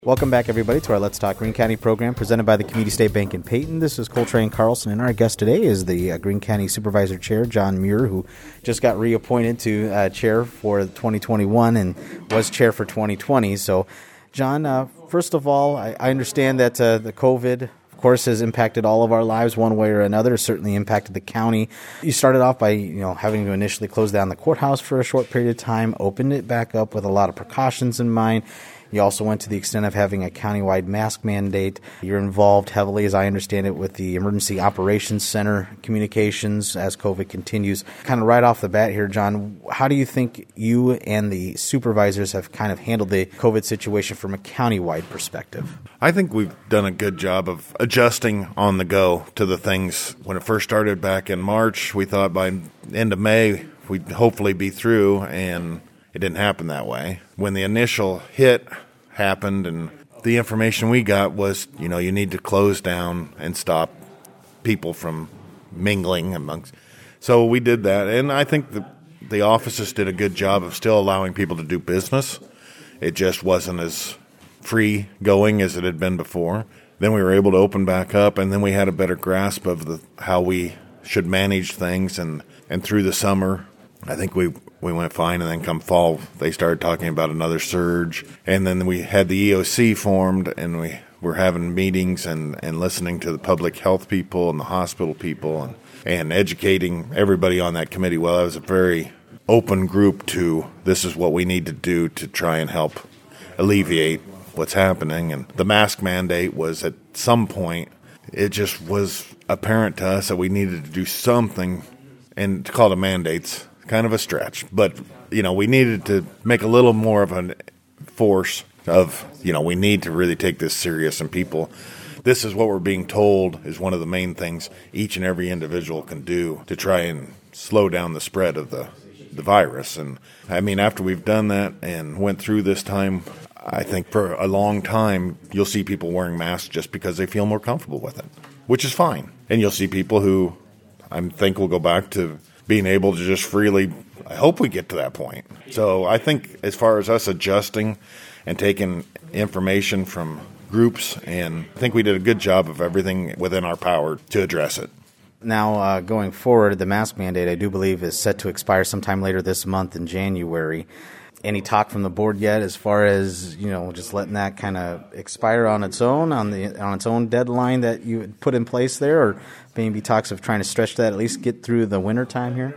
Welcome back, everybody, to our Let's Talk Greene County program presented by the Community State Bank in Peyton. This is Coltrane Carlson, and our guest today is the Greene County Supervisor Chair, John Muir, who just got reappointed to chair for 2021 and was chair for 2020. So, John, first of all, I understand that the COVID, of course, has impacted all of our lives one way or another, certainly impacted the county. You started off by, having to initially close down the courthouse for a short period of time, opened it back up with a lot of precautions in mind. You also went to the extent of having a countywide mask mandate. You're involved heavily, as I understand it, with the Emergency Operations Center communications as COVID continues. Kind of right off the bat here, John, how do you think you and the supervisors have kind of handled the COVID situation from a countywide perspective? I think we've done a good job of adjusting on the go to the things. When it first started back in March, we thought by end of May we'd hopefully be through, and it didn't happen that way. When the initial hit happened and the information we got was, you need to close down and stop people from mingling amongst. So we did that, and I think the offices did a good job of still allowing people to do business. It just wasn't as free going as it had been before. Then we were able to open back up, and then we had a better grasp of how we should manage things, and through the summer, I think we went fine, and then come fall, they started talking about another surge. And then we had the EOC formed, and we were having meetings and listening to the public health people and the hospital people and educating everybody on that committee. Well, it was a very open group to this is what we need to do to try and help alleviate what's happening. And the mask mandate was at some point, it just was apparent to us that we needed to do something, and to call it mandates kind of a stretch, but we needed to make a little more of a force of we need to really take this serious, and people, this is what we're being told is one of the main things each and every individual can do to try and slow down the spread of the virus. And I mean, after we've done that and went through this time, I think for a long time you'll see people wearing masks just because they feel more comfortable with it, which is fine. And you'll see people who I think will go back to being able to just freely, I hope we get to that point. So I think as far as us adjusting and taking information from groups, and I think we did a good job of everything within our power to address it. Now, going forward, the mask mandate, I do believe, is set to expire sometime later this month in January. Any talk from the board yet as far as, just letting that kind of expire on its own, on its own deadline that you had put in place there, or maybe talks of trying to stretch that, at least get through the winter time here?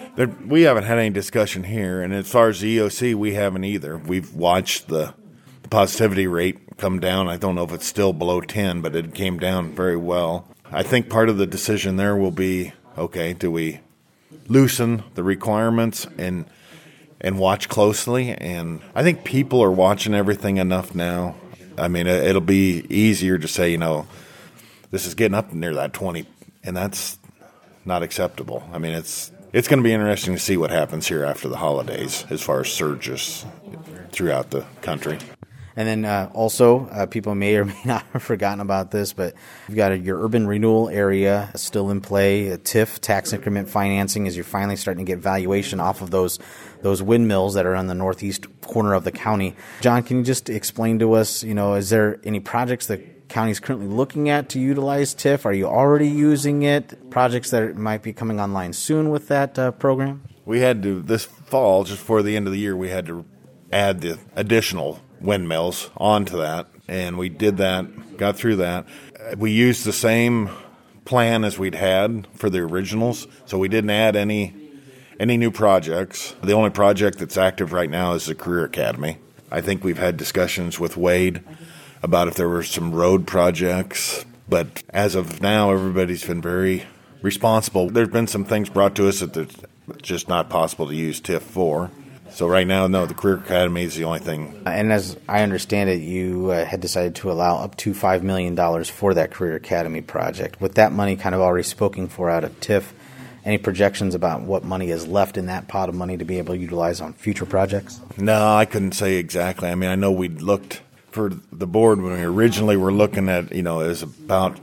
We haven't had any discussion here, and as far as the EOC, we haven't either. We've watched the positivity rate come down. I don't know if it's still below 10, but it came down very well. I think part of the decision there will be, okay, do we loosen the requirements and watch closely? And I think people are watching everything enough now. I mean, it'll be easier to say, this is getting up near that 20, and that's not acceptable. I mean, it's going to be interesting to see what happens here after the holidays as far as surges throughout the country. And then also, people may or may not have forgotten about this, but you've got your urban renewal area still in play, TIF, tax increment financing, as you're finally starting to get valuation off of those windmills that are on the northeast corner of the county. John, can you just explain to us, is there any projects the county is currently looking at to utilize TIF? Are you already using it? Projects that might be coming online soon with that program? We had to, this fall, just before the end of the year, we had to add the additional windmills onto that, and we did that, got through that. We used the same plan as we'd had for the originals, so we didn't add any new projects. The only project that's active right now is the Career Academy. I think we've had discussions with Wade about if there were some road projects, but as of now, everybody's been very responsible. There's been some things brought to us that it's just not possible to use TIF for. So right now, no, the Career Academy is the only thing. And as I understand it, you had decided to allow up to $5 million for that Career Academy project. With that money kind of already spoken for out of TIF, any projections about what money is left in that pot of money to be able to utilize on future projects? No, I couldn't say exactly. I mean, I know we'd looked for the board when we originally were looking at, it was about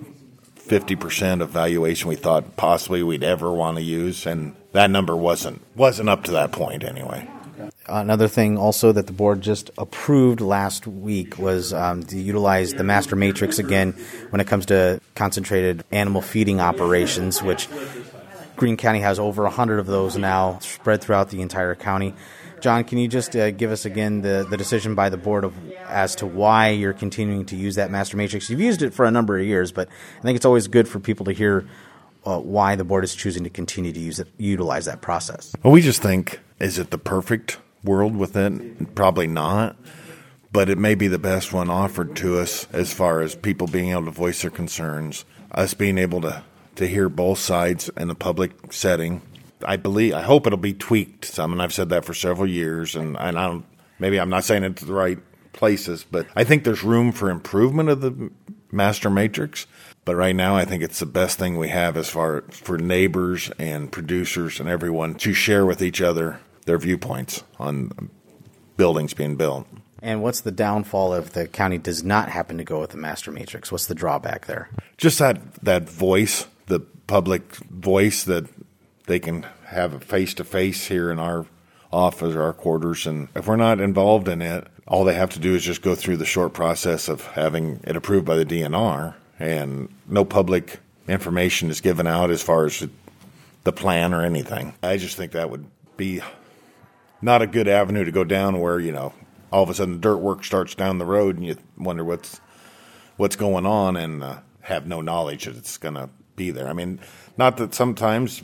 50% of valuation we thought possibly we'd ever want to use, and that number wasn't up to that point anyway. Another thing also that the board just approved last week was to utilize the master matrix again when it comes to concentrated animal feeding operations, which Greene County has over 100 of those now spread throughout the entire county. John, can you just give us again the decision by the board as to why you're continuing to use that master matrix? You've used it for a number of years, but I think it's always good for people to hear why the board is choosing to continue to utilize that process. Well, we just think, is it the perfect world with it? Probably not, but it may be the best one offered to us as far as people being able to voice their concerns, us being able to hear both sides in a public setting. I hope it'll be tweaked some, and I've said that for several years, and I don't, maybe I'm not saying it to the right places, but I think there's room for improvement of the master matrix. But right now, I think it's the best thing we have as far for neighbors and producers and everyone to share with each other their viewpoints on buildings being built. And what's the downfall if the county does not happen to go with the master matrix? What's the drawback there? Just that voice, the public voice, that they can have a face-to-face here in our office or our quarters. And if we're not involved in it, all they have to do is just go through the short process of having it approved by the DNR. And no public information is given out as far as the plan or anything. I just think that would be not a good avenue to go down where, all of a sudden dirt work starts down the road and you wonder what's going on and have no knowledge that it's going to be there. I mean, not that sometimes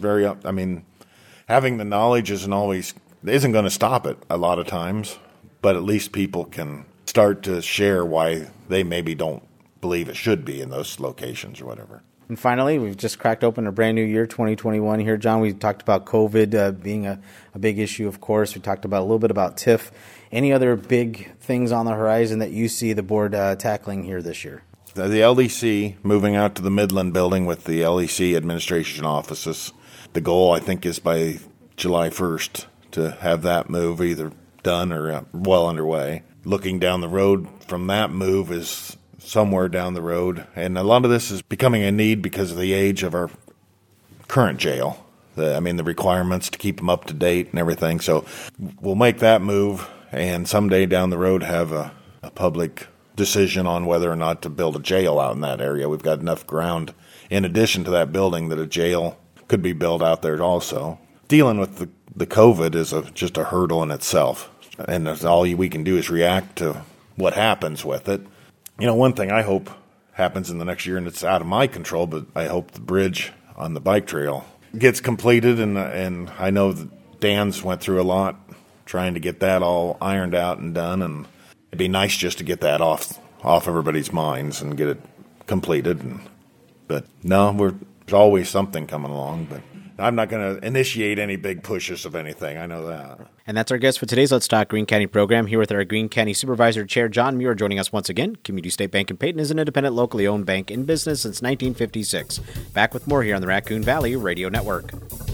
having the knowledge isn't going to stop it a lot of times, but at least people can start to share why they maybe don't believe it should be in those locations or whatever. And finally, we've just cracked open a brand new year, 2021 here. John, we talked about COVID being a big issue, of course. We talked about a little bit about TIF. Any other big things on the horizon that you see the board tackling here this year? The LEC, moving out to the Midland building with the LEC administration offices. The goal, I think, is by July 1st to have that move either done or well underway. Looking down the road from that move is somewhere down the road. And a lot of this is becoming a need because of the age of our current jail. The requirements to keep them up to date and everything. So we'll make that move and someday down the road have a public decision on whether or not to build a jail out in that area. We've got enough ground in addition to that building that a jail could be built out there also. Dealing with the COVID is just a hurdle in itself. And all we can do is react to what happens with it. One thing I hope happens in the next year, and it's out of my control, but I hope the bridge on the bike trail gets completed. And I know that Dan's went through a lot trying to get that all ironed out and done. And it'd be nice just to get that off everybody's minds and get it completed. But no, there's always something coming along. But I'm not going to initiate any big pushes of anything. I know that. And that's our guest for today's Let's Talk Greene County program, here with our Greene County Supervisor Chair John Muir joining us once again. Community State Bank in Peyton is an independent, locally owned bank in business since 1956. Back with more here on the Raccoon Valley Radio Network.